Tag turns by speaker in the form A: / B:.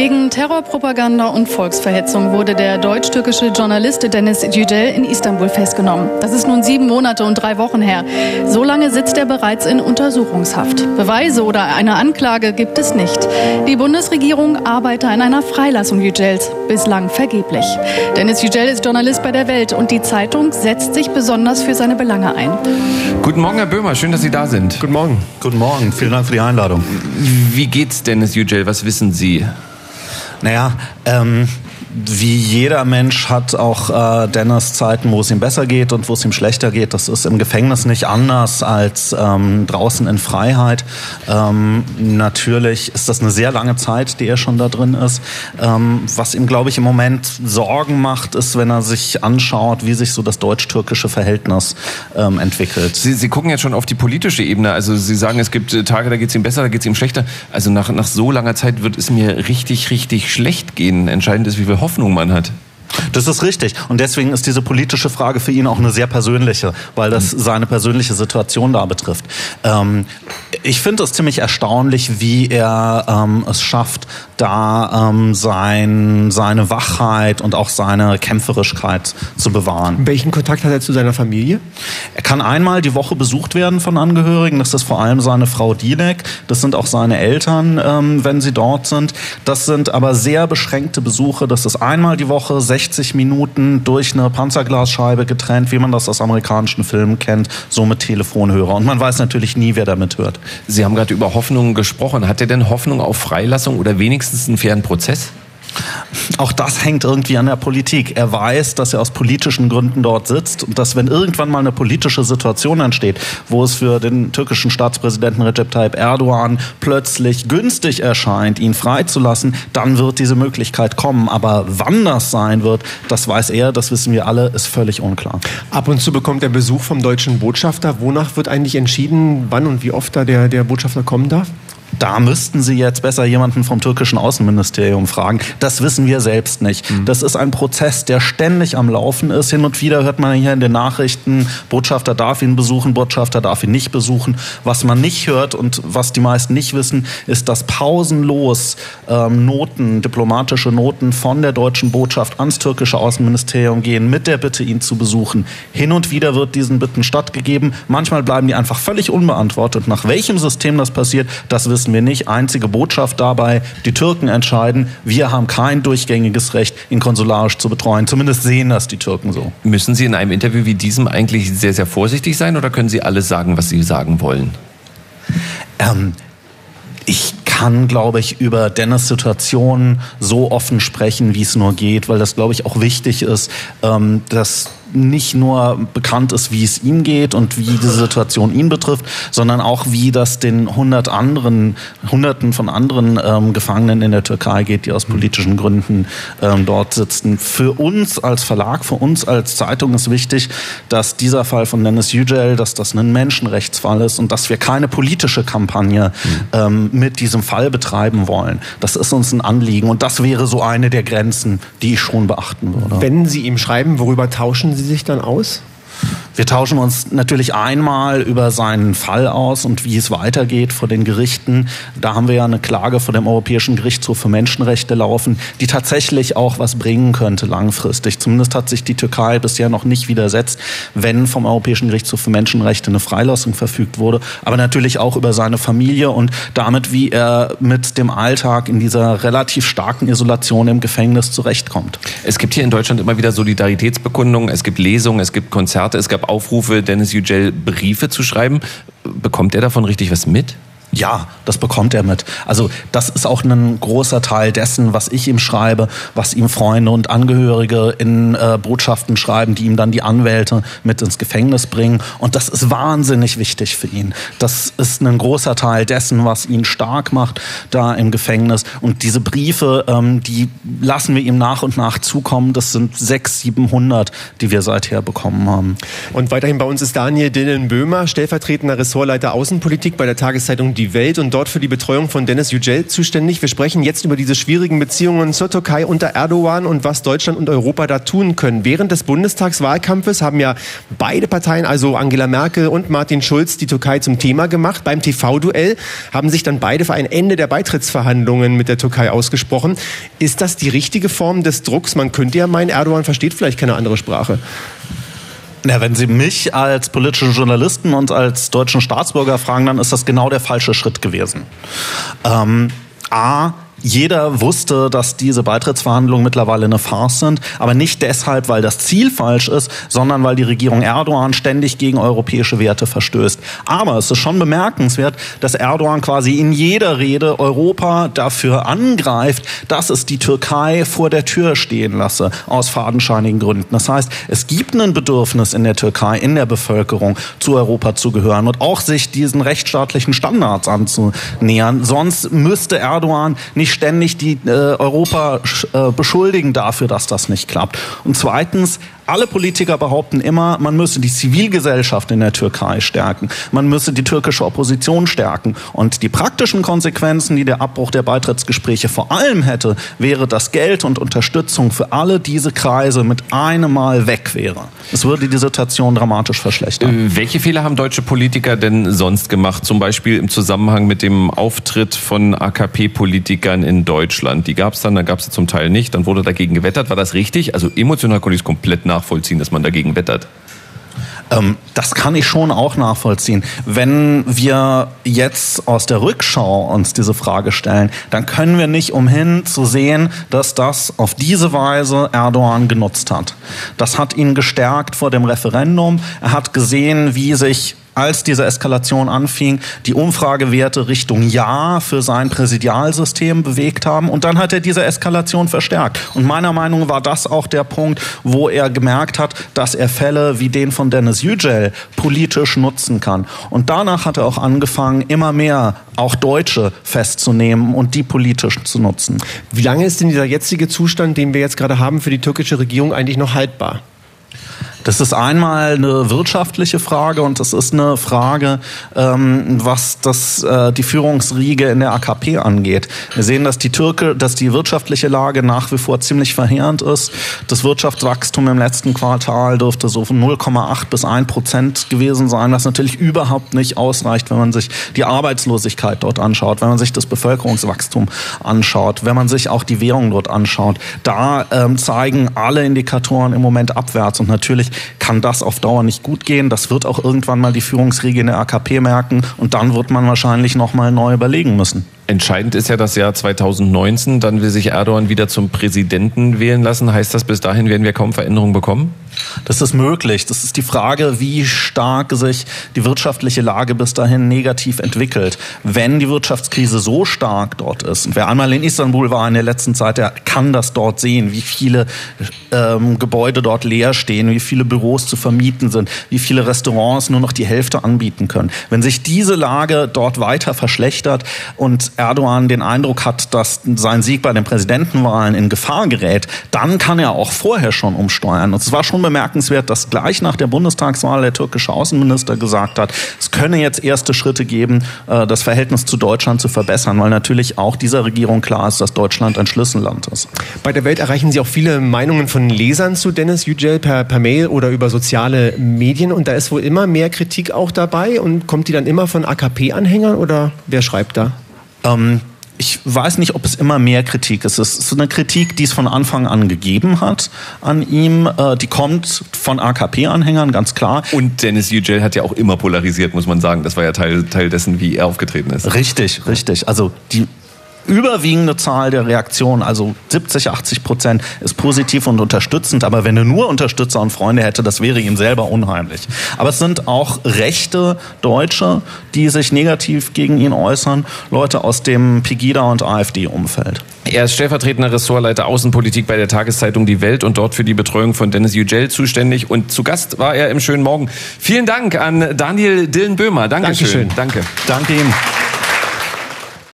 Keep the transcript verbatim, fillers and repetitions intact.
A: Wegen Terrorpropaganda und Volksverhetzung wurde der deutsch-türkische Journalist Deniz Yücel in Istanbul festgenommen. Das ist nun sieben Monate und drei Wochen her. So lange sitzt er bereits in Untersuchungshaft. Beweise oder eine Anklage gibt es nicht. Die Bundesregierung arbeite an einer Freilassung Yücels, bislang vergeblich. Deniz Yücel ist Journalist bei der Welt und die Zeitung setzt sich besonders für seine Belange ein.
B: Guten Morgen, Herr Böhmer, schön, dass Sie da sind.
C: Guten Morgen.
D: Guten Morgen, vielen Dank für die Einladung.
B: Wie geht's Deniz Yücel, was wissen Sie?
D: Naja, ähm, wie jeder Mensch hat auch äh, Deniz Zeiten, wo es ihm besser geht und wo es ihm schlechter geht. Das ist im Gefängnis nicht anders als ähm, draußen in Freiheit. Ähm, natürlich ist das eine sehr lange Zeit, die er schon da drin ist. Ähm, was ihm, glaube ich, im Moment Sorgen macht, ist, wenn er sich anschaut, wie sich so das deutsch-türkische Verhältnis ähm, entwickelt.
B: Sie, Sie gucken jetzt schon auf die politische Ebene. Also Sie sagen, es gibt Tage, da geht es ihm besser, da geht es ihm schlechter. Also nach, nach so langer Zeit wird es mir richtig, richtig schlecht gehen. Entscheidend ist, wie viel Hoffnung man hat.
D: Das ist richtig. Und deswegen ist diese politische Frage für ihn auch eine sehr persönliche, weil das seine persönliche Situation da betrifft. Ähm, ich finde es ziemlich erstaunlich, wie er ähm, es schafft, da ähm, sein, seine Wachheit und auch seine Kämpferischkeit zu bewahren.
C: Welchen Kontakt hat er zu seiner Familie?
D: Er kann einmal die Woche besucht werden von Angehörigen. Das ist vor allem seine Frau Dilek. Das sind auch seine Eltern, ähm, wenn sie dort sind. Das sind aber sehr beschränkte Besuche. Das ist einmal die Woche, sechzig Minuten durch eine Panzerglasscheibe getrennt, wie man das aus amerikanischen Filmen kennt, so mit Telefonhörer. Und man weiß natürlich nie, wer da mithört.
B: Sie haben gerade über Hoffnung gesprochen. Hat er denn Hoffnung auf Freilassung oder wenigstens einen fairen Prozess?
D: Auch das hängt irgendwie an der Politik. Er weiß, dass er aus politischen Gründen dort sitzt und dass, wenn irgendwann mal eine politische Situation entsteht, wo es für den türkischen Staatspräsidenten Recep Tayyip Erdogan plötzlich günstig erscheint, ihn freizulassen, dann wird diese Möglichkeit kommen. Aber wann das sein wird, das weiß er, das wissen wir alle, ist völlig unklar.
C: Ab und zu bekommt er Besuch vom deutschen Botschafter. Wonach wird eigentlich entschieden, wann und wie oft da der, der Botschafter kommen darf?
D: Da müssten Sie jetzt besser jemanden vom türkischen Außenministerium fragen. Das wissen wir selbst nicht. Mhm. Das ist ein Prozess, der ständig am Laufen ist. Hin und wieder hört man hier in den Nachrichten, Botschafter darf ihn besuchen, Botschafter darf ihn nicht besuchen. Was man nicht hört und was die meisten nicht wissen, ist, dass pausenlos ähm, Noten, diplomatische Noten von der deutschen Botschaft ans türkische Außenministerium gehen, mit der Bitte, ihn zu besuchen. Hin und wieder wird diesen Bitten stattgegeben. Manchmal bleiben die einfach völlig unbeantwortet. Nach welchem System das passiert, das wissen wir nicht. Einzige Botschaft dabei, die Türken entscheiden, wir haben kein durchgängiges Recht, ihn konsularisch zu betreuen. Zumindest sehen das die Türken so.
B: Müssen Sie in einem Interview wie diesem eigentlich sehr, sehr vorsichtig sein oder können Sie alles sagen, was Sie sagen wollen?
D: Ähm, ich kann, glaube ich, über Deniz Situation so offen sprechen, wie es nur geht, weil das, glaube ich, auch wichtig ist, ähm, dass nicht nur bekannt ist, wie es ihm geht und wie diese Situation ihn betrifft, sondern auch, wie das den hundert anderen, Hunderten von anderen ähm, Gefangenen in der Türkei geht, die aus politischen Gründen ähm, dort sitzen. Für uns als Verlag, für uns als Zeitung ist wichtig, dass dieser Fall von Deniz Yücel, dass das ein Menschenrechtsfall ist und dass wir keine politische Kampagne ähm, mit diesem Fall betreiben wollen. Das ist uns ein Anliegen und das wäre so eine der Grenzen, die ich schon beachten würde.
C: Wenn Sie ihm schreiben, worüber tauschen Sie sich dann aus?
D: Wir tauschen uns natürlich einmal über seinen Fall aus und wie es weitergeht vor den Gerichten. Da haben wir ja eine Klage vor dem Europäischen Gerichtshof für Menschenrechte laufen, die tatsächlich auch was bringen könnte langfristig. Zumindest hat sich die Türkei bisher noch nicht widersetzt, wenn vom Europäischen Gerichtshof für Menschenrechte eine Freilassung verfügt wurde. Aber natürlich auch über seine Familie und damit, wie er mit dem Alltag in dieser relativ starken Isolation im Gefängnis zurechtkommt.
B: Es gibt hier in Deutschland immer wieder Solidaritätsbekundungen, es gibt Lesungen, es gibt Konzerte, es gab Aufrufe, Deniz Yücel Briefe zu schreiben. Bekommt er davon richtig was mit?
D: Ja, das bekommt er mit. Also das ist auch ein großer Teil dessen, was ich ihm schreibe, was ihm Freunde und Angehörige in äh, Botschaften schreiben, die ihm dann die Anwälte mit ins Gefängnis bringen. Und das ist wahnsinnig wichtig für ihn. Das ist ein großer Teil dessen, was ihn stark macht da im Gefängnis. Und diese Briefe, ähm, die lassen wir ihm nach und nach zukommen. Das sind sechshundert, siebenhundert, die wir seither bekommen haben.
C: Und weiterhin bei uns ist Daniel Dillen-Böhmer, stellvertretender Ressortleiter Außenpolitik bei der Tageszeitung Die Die Welt und dort für die Betreuung von Dennis Yücel zuständig. Wir sprechen jetzt über diese schwierigen Beziehungen zur Türkei unter Erdogan und was Deutschland und Europa da tun können. Während des Bundestagswahlkampfes haben ja beide Parteien, also Angela Merkel und Martin Schulz, die Türkei zum Thema gemacht. Beim T V-Duell haben sich dann beide für ein Ende der Beitrittsverhandlungen mit der Türkei ausgesprochen. Ist das die richtige Form des Drucks? Man könnte ja meinen, Erdogan versteht vielleicht keine andere Sprache.
D: Ja, wenn Sie mich als politischen Journalisten und als deutschen Staatsbürger fragen, dann ist das genau der falsche Schritt gewesen. Ähm, A, jeder wusste, dass diese Beitrittsverhandlungen mittlerweile eine Farce sind, aber nicht deshalb, weil das Ziel falsch ist, sondern weil die Regierung Erdogan ständig gegen europäische Werte verstößt. Aber es ist schon bemerkenswert, dass Erdogan quasi in jeder Rede Europa dafür angreift, dass es die Türkei vor der Tür stehen lasse, aus fadenscheinigen Gründen. Das heißt, es gibt ein Bedürfnis in der Türkei, in der Bevölkerung, zu Europa zu gehören und auch sich diesen rechtsstaatlichen Standards anzunähern. Sonst müsste Erdogan nicht ständig die äh, Europa äh, beschuldigen dafür, dass das nicht klappt. Und zweitens, alle Politiker behaupten immer, man müsse die Zivilgesellschaft in der Türkei stärken, man müsse die türkische Opposition stärken. Und die praktischen Konsequenzen, die der Abbruch der Beitrittsgespräche vor allem hätte, wäre, dass Geld und Unterstützung für alle diese Kreise mit einem Mal weg wäre. Es würde die Situation dramatisch verschlechtern.
B: Äh, welche Fehler haben deutsche Politiker denn sonst gemacht? Zum Beispiel im Zusammenhang mit dem Auftritt von A K P-Politikern in Deutschland. Die gab es dann, da gab es zum Teil nicht. Dann wurde dagegen gewettert. War das richtig? Also emotional konnte ich es komplett nach nachvollziehen, dass man dagegen wettert.
D: Ähm, das kann ich schon auch nachvollziehen. Wenn wir jetzt aus der Rückschau uns diese Frage stellen, dann können wir nicht umhin zu sehen, dass das auf diese Weise Erdogan genutzt hat. Das hat ihn gestärkt vor dem Referendum. Er hat gesehen, wie sich, als diese Eskalation anfing, die Umfragewerte Richtung Ja für sein Präsidialsystem bewegt haben. Und dann hat er diese Eskalation verstärkt. Und meiner Meinung nach war das auch der Punkt, wo er gemerkt hat, dass er Fälle wie den von Dennis Yücel politisch nutzen kann. Und danach hat er auch angefangen, immer mehr auch Deutsche festzunehmen und die politisch zu nutzen.
C: Wie lange ist denn dieser jetzige Zustand, den wir jetzt gerade haben, für die türkische Regierung eigentlich noch haltbar?
D: Das ist einmal eine wirtschaftliche Frage und das ist eine Frage, ähm, was das, äh, die Führungsriege in der A K P angeht. Wir sehen, dass die Türke, dass die wirtschaftliche Lage nach wie vor ziemlich verheerend ist. Das Wirtschaftswachstum im letzten Quartal dürfte so von null Komma acht bis ein Prozent gewesen sein, was natürlich überhaupt nicht ausreicht, wenn man sich die Arbeitslosigkeit dort anschaut, wenn man sich das Bevölkerungswachstum anschaut, wenn man sich auch die Währung dort anschaut. Da ähm, zeigen alle Indikatoren im Moment abwärts und natürlich kann das auf Dauer nicht gut gehen. Das wird auch irgendwann mal die Führungsriege in der A K P merken und dann wird man wahrscheinlich noch mal neu überlegen müssen.
B: Entscheidend ist ja das Jahr zweitausendneunzehn, dann will sich Erdogan wieder zum Präsidenten wählen lassen. Heißt das, bis dahin werden wir kaum Veränderungen bekommen?
D: Das ist möglich. Das ist die Frage, wie stark sich die wirtschaftliche Lage bis dahin negativ entwickelt. Wenn die Wirtschaftskrise so stark dort ist, und wer einmal in Istanbul war in der letzten Zeit, der kann das dort sehen, wie viele ähm, Gebäude dort leer stehen, wie viele Büros zu vermieten sind, wie viele Restaurants nur noch die Hälfte anbieten können. Wenn sich diese Lage dort weiter verschlechtert und Erdogan den Eindruck hat, dass sein Sieg bei den Präsidentenwahlen in Gefahr gerät, dann kann er auch vorher schon umsteuern. Und es war schon bemerkenswert, dass gleich nach der Bundestagswahl der türkische Außenminister gesagt hat, es könne jetzt erste Schritte geben, das Verhältnis zu Deutschland zu verbessern, weil natürlich auch dieser Regierung klar ist, dass Deutschland ein Schlüsselland ist.
C: Bei der Welt erreichen Sie auch viele Meinungen von Lesern zu Dennis Yücel per, per Mail oder über soziale Medien und da ist wohl immer mehr Kritik auch dabei und kommt die dann immer von A K P-Anhängern oder wer schreibt da?
D: Ähm, ich weiß nicht, ob es immer mehr Kritik ist. Es ist eine Kritik, die es von Anfang an gegeben hat an ihm. Äh, die kommt von A K P-Anhängern, ganz klar.
B: Und Dennis Yücel hat ja auch immer polarisiert, muss man sagen. Das war ja Teil, Teil dessen, wie er aufgetreten ist.
D: Richtig, richtig. Also die überwiegende Zahl der Reaktionen, also siebzig, achtzig Prozent, ist positiv und unterstützend. Aber wenn er nur Unterstützer und Freunde hätte, das wäre ihm selber unheimlich. Aber es sind auch rechte Deutsche, die sich negativ gegen ihn äußern. Leute aus dem Pegida- und AfD-Umfeld.
B: Er ist stellvertretender Ressortleiter Außenpolitik bei der Tageszeitung Die Welt und dort für die Betreuung von Dennis Yücel zuständig. Und zu Gast war er im Schönen Morgen. Vielen Dank an Daniel Dillenböhmer. Dankeschön.
C: Dankeschön.
B: Danke.
D: Danke Ihnen.